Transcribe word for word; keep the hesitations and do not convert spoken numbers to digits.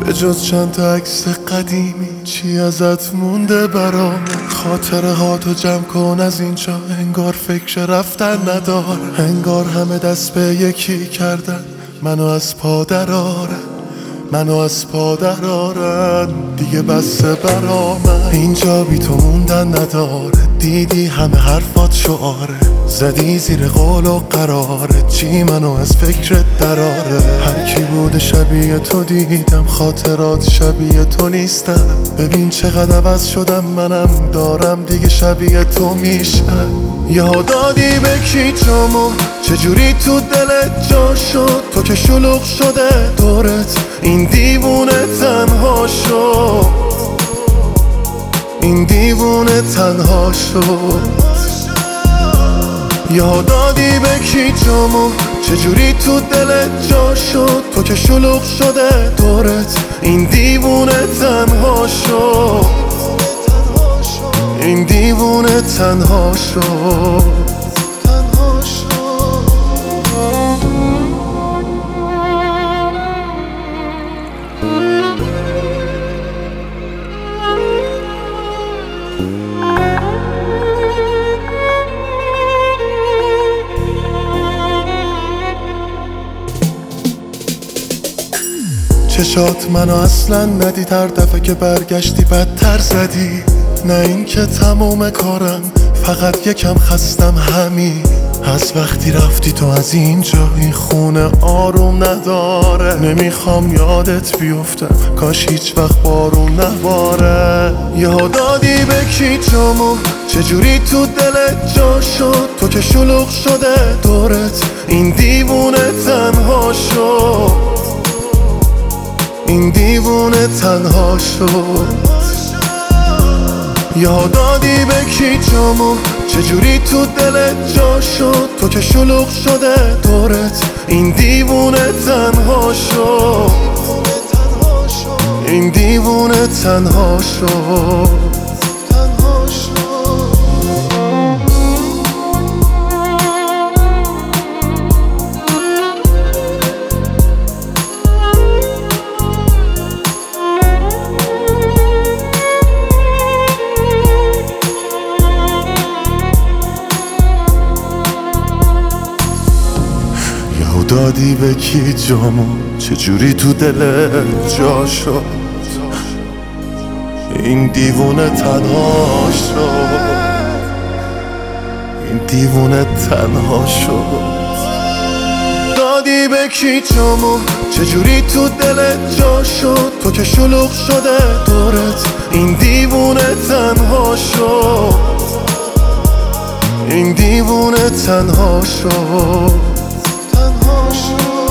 به جز چند تا عکس قدیمی چی ازت مونده برام؟ خاطره ها تو جمع کن از اینجا، انگار فکر رفتن نداره، انگار همه دست به یکی کردن منو از پا درارن، منو از پا درارن، دیگه بسه برا من. اینجا بی تو موندن نداره، دیدی همه حرفات شعاره، زدی زیر قول و قراره، چی منو از فکرت دراره. هر کی بوده شبیه تو دیدم، خاطرات شبیه تو نیستم، ببین چقدر عوض شدم، منم دارم دیگه شبیه تو میشم. یاد دادی به کی جامو، چجوری تو دلت جا شد، تو که شلوغ شده دورت، این دیوونه تنها شد، این دیوونه تنها شد. یاد دادی به کی جامو، چجوری تو دلت جا شد، تو که شلوغ شده دورت، این دیوونه تنها شد، این دیوونه تنها شد. چشات منو اصلا ندید، هر دفعه که برگشتی بدتر زدی. نه این که تموم کارم، فقط یکم خستم همین. از وقتی رفتی تو از اینجا، این خونه آروم نداره، نمیخوام یادت بیفتم، کاش هیچ وقت بارون نباره. یاد دادی به کی جامو، چجوری تو دلت جا شد، تو که شلوغ شده دورت، این دیوونه تنها شد، این دیوونه تنها شد. یاد دادی به کی جامو، چجوری تو دلت جا شد، تو که شلوغ شده دورت، این دیوونه تنها شد، این دیوونه تنها شد. دادی به کی جامو، چجوری تو دلت جا شد، این دیوونه تنها شد، این دیوونه تنها شد. دادی به کی جامو، چجوری تو دلت جا شد، تو که شلوغ شده دورت، این دیوونه تنها شد، این دیوونه تنها شد.